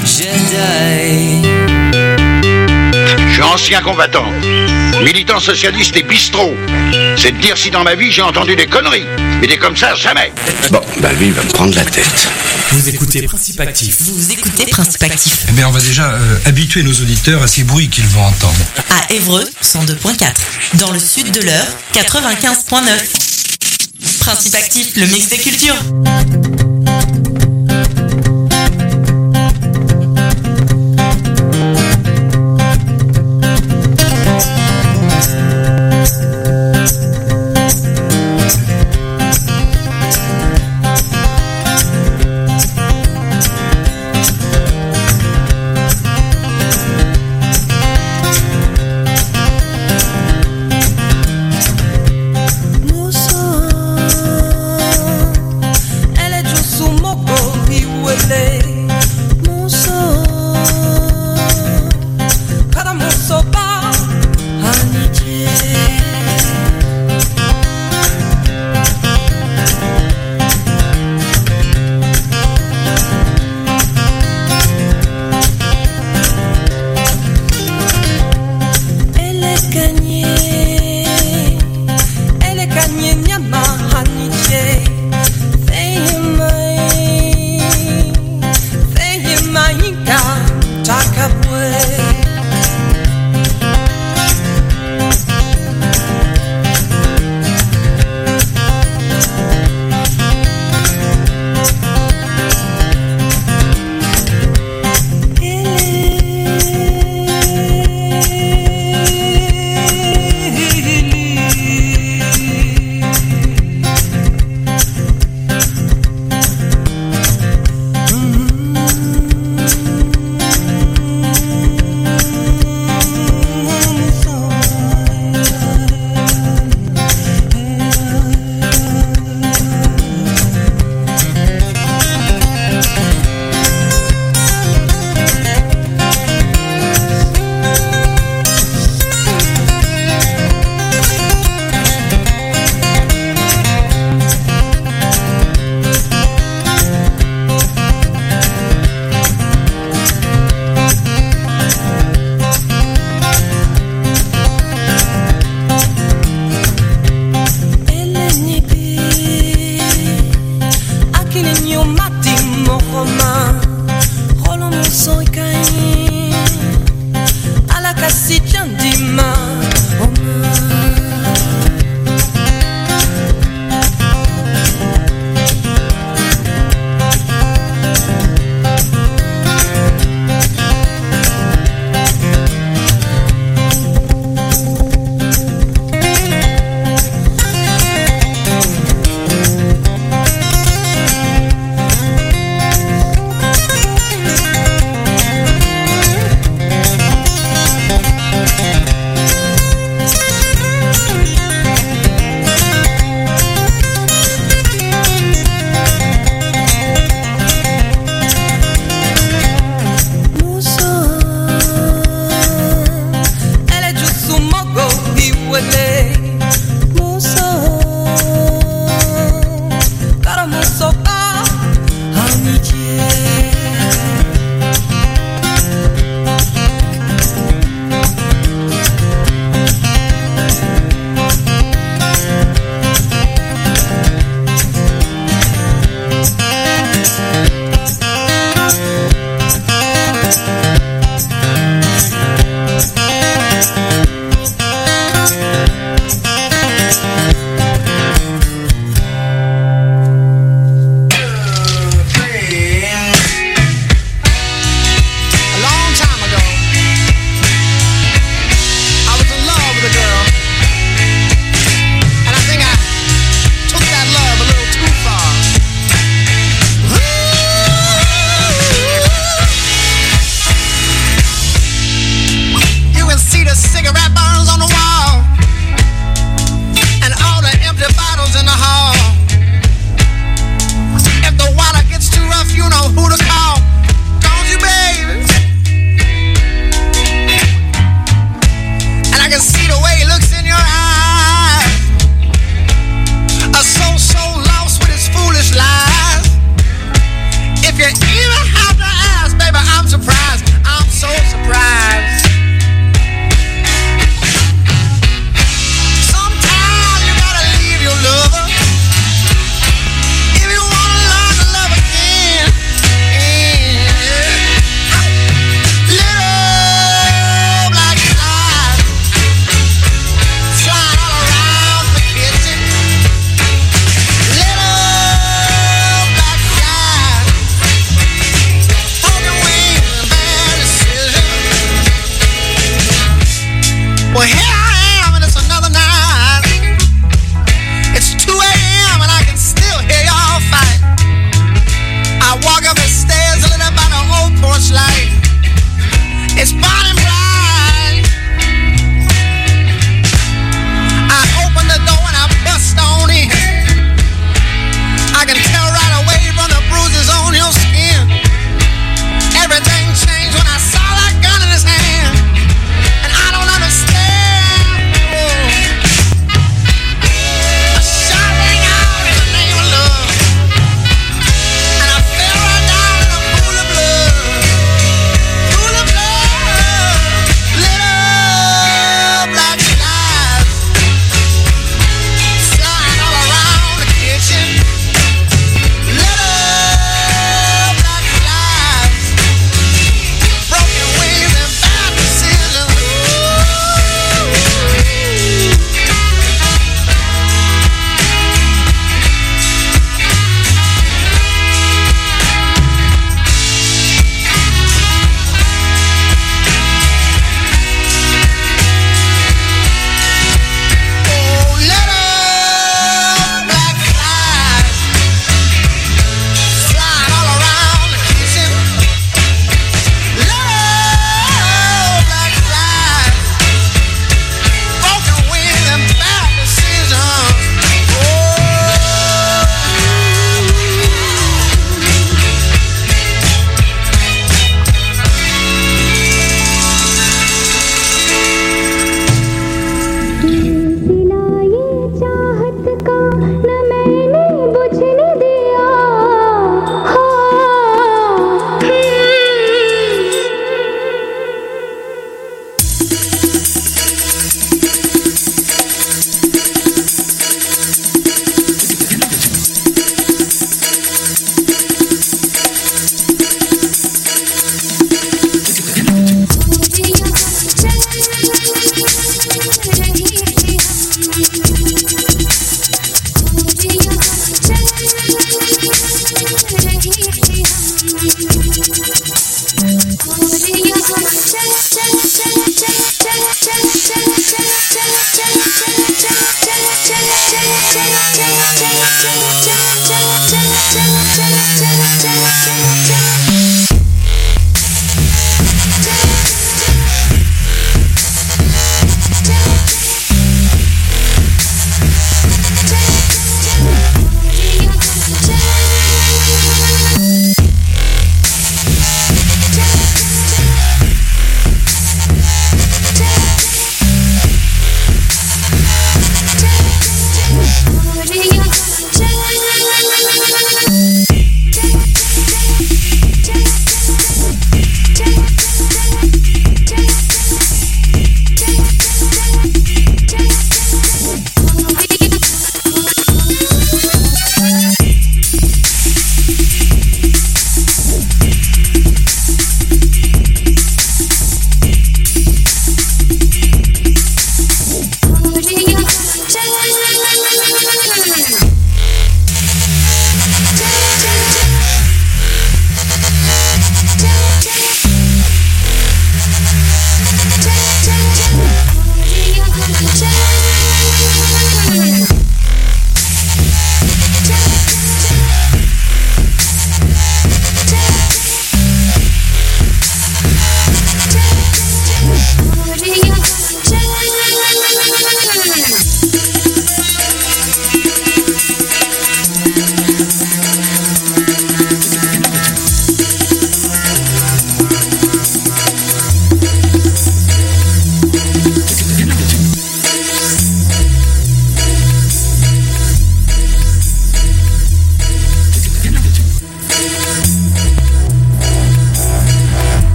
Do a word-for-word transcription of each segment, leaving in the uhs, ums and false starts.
Jedi. Je suis ancien combattant, militant socialiste et bistrot. C'est de dire si dans ma vie j'ai entendu des conneries. Mais des comme ça, jamais. Bon, bah lui, il va me prendre la tête. Vous écoutez Principe Actif. Vous écoutez Principe Actif. Eh bien, on va déjà euh, habituer nos auditeurs à ces bruits qu'ils vont entendre. À Évreux, cent deux virgule quatre. Dans le sud de l'Eure, quatre-vingt-quinze virgule neuf. Principe Actif, le mix des cultures.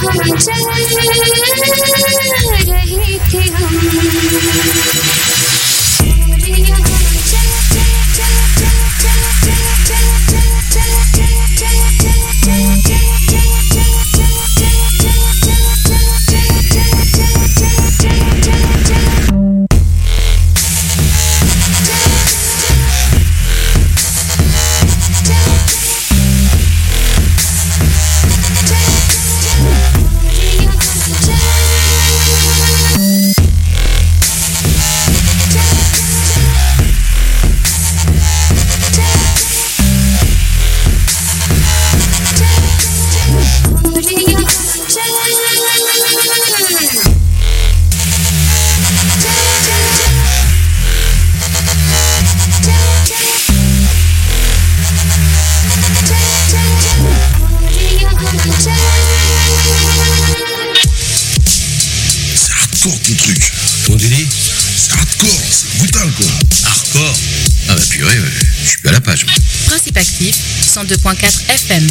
cent deux point quatre F M.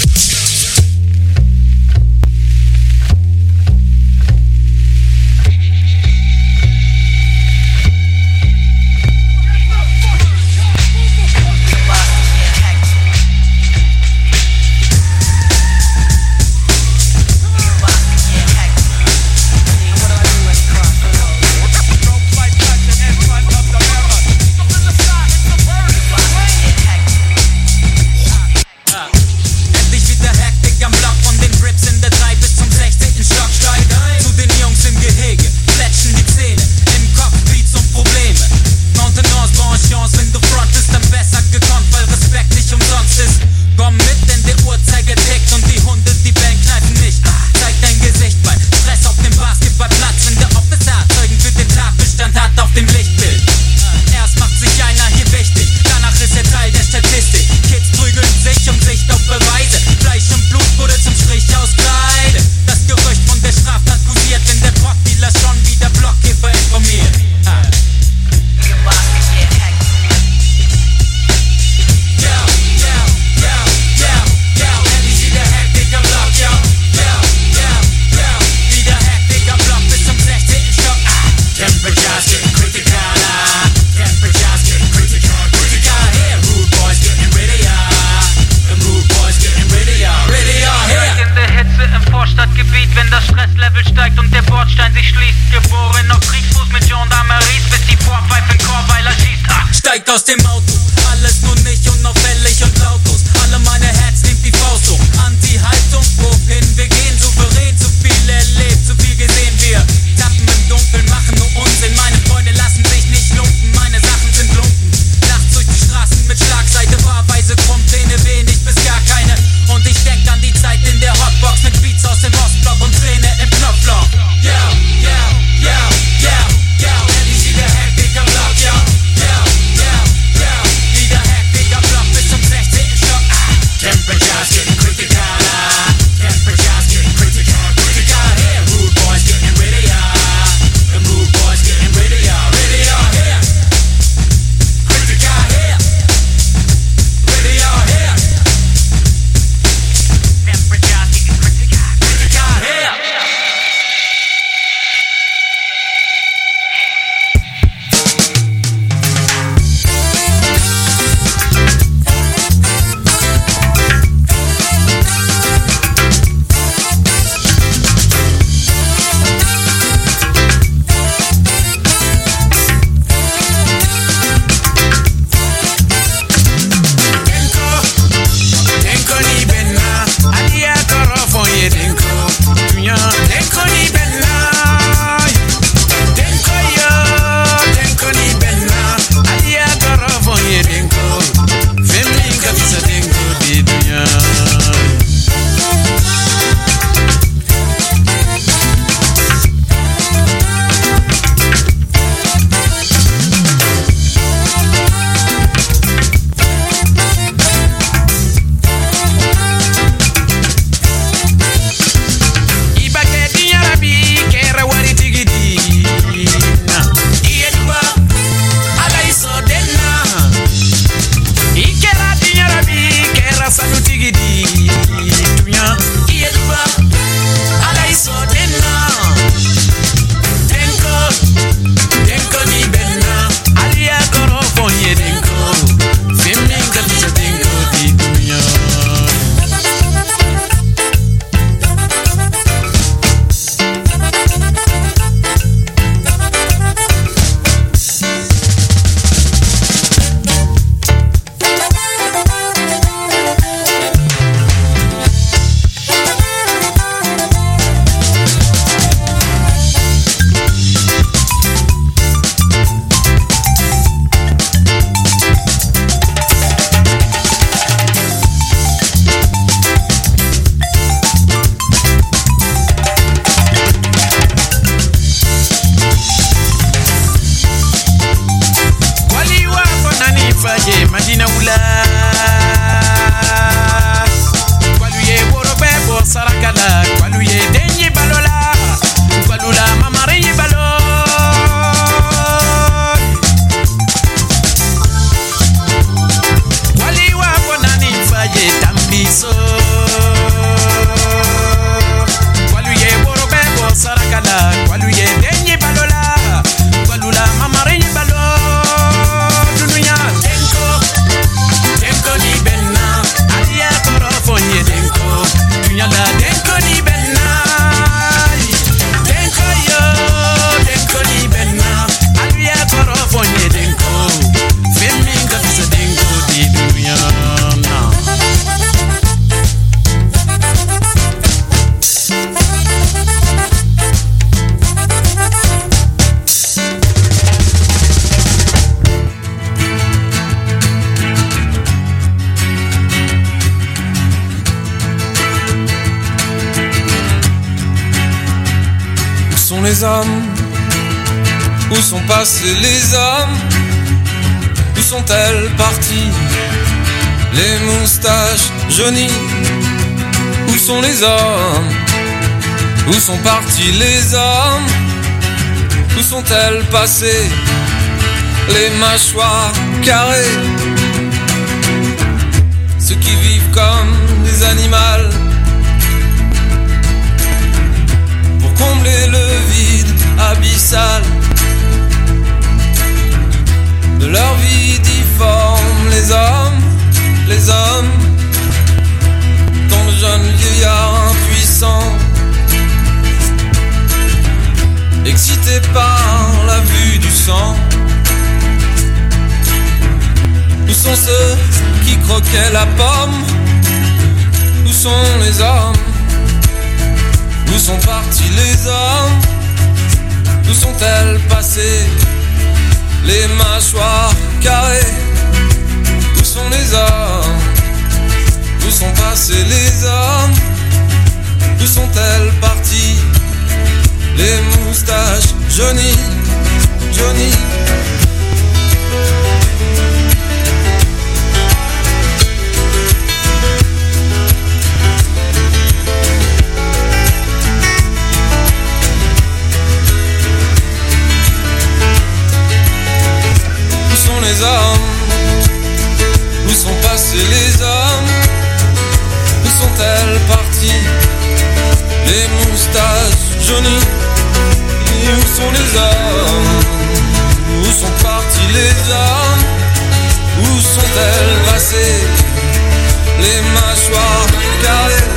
Aus dem Auto, alles nur nicht unauffällig und lautlos. Alle meine Herz nimmt die Faust hoch. Anti-Haltung, wohin wir gehen, souverän. Zu viel erlebt, zu viel gesehen. Wir tappen im Dunkeln, machen nur Unsinn. Meine Freunde lassen sich nicht lumpen, meine Sachen sind lumpen. Nachts durch die Straßen mit Schlagseite, paarweise Krummzähne, wenig bis gar keine. Und ich denk an die Zeit in der Hotbox mit Beats aus dem Ostblock und Träne im Knopfloch. Yo, yo, yo, yo, yo, Eddie, sie der Hektik am Block, yo, yo, yo, yo. sont les hommes? Où sont passés les hommes? Où sont-elles parties? Les moustaches jaunies. Où sont les hommes? Où sont partis les hommes? Où sont-elles passées? Les mâchoires carrées. Ceux qui vivent comme des animaux pour combler le vide abyssal de leur vie difforme. Les hommes, les hommes, tant de jeunes vieillards impuissants, excités par la vue du sang. Où sont ceux qui croquaient la pomme? Où sont les hommes? Où sont partis les hommes? Où sont-elles passées? Les mâchoires carrées. Où sont les hommes? Où sont passés les hommes? Où sont-elles parties? Les moustaches jaunies, jaunies. Les hommes, où sont passés les hommes? Où sont-elles parties? Les moustaches jaunies. Et où sont les hommes? Où sont partis les hommes? Où sont-elles passées? Les mâchoires carrées.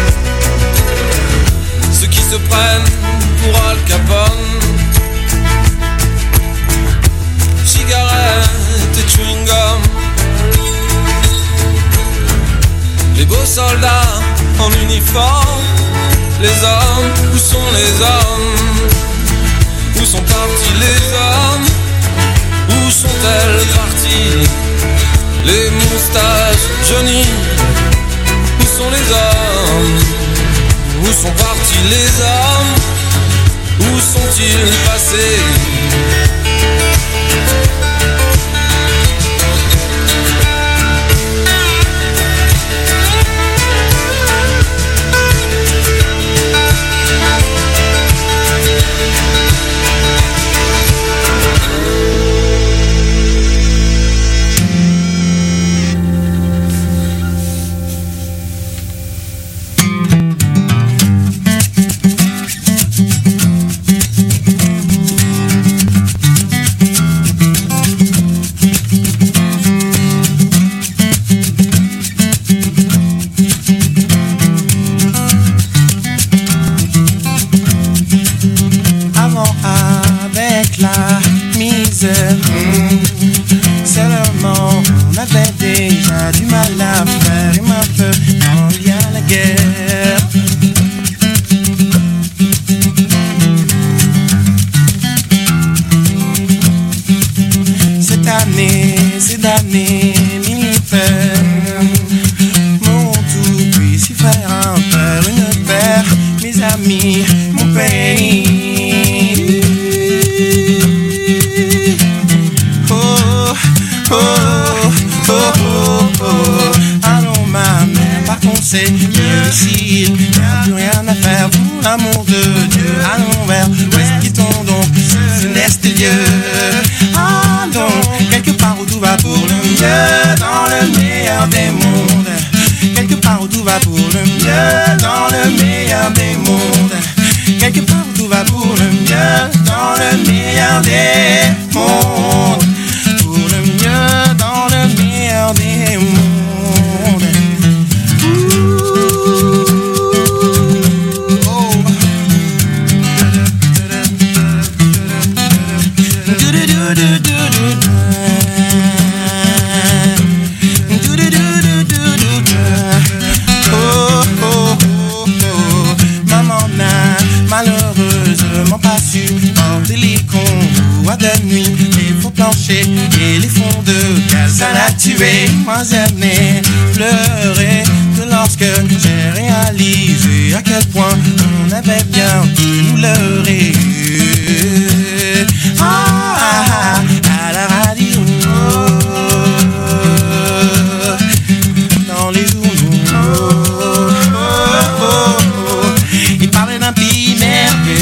Ceux qui se prennent pour Al Capone. Cigarettes et chewing-gum. Les beaux soldats en uniforme. Les hommes, où sont les hommes? Où sont partis les hommes? Où sont-elles parties? Les moustaches jaunies. Où sont les hommes? Où sont partis les hommes? Où sont-ils passés? Moi j'aimais pleurer que lorsque j'ai réalisé à quel point on avait bien pu nous leurrer.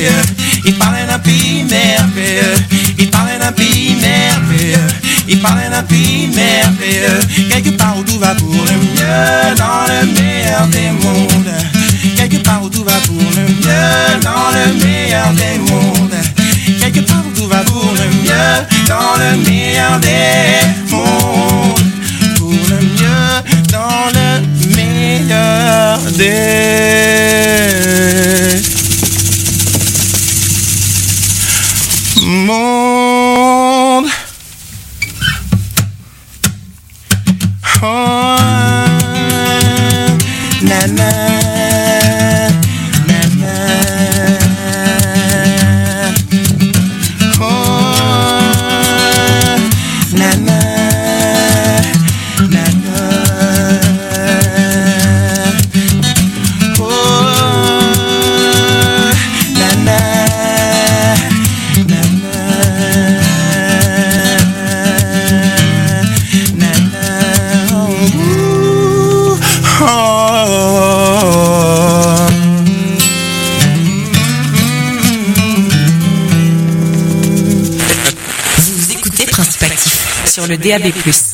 merveilleux. Il parlait d'un pays merveilleux. Il parlait d'un pays merveilleux. Il parlait d'un pays merveilleux. Quelque part où tout va pour le mieux, dans le meilleur des mondes. Quelque part où tout va pour le mieux, dans le meilleur des mondes. Quelque part où tout va pour le mieux, dans le meilleur des mondes. Pour le mieux, dans le meilleur des mondes. Oh, na na. Sur le D A B plus.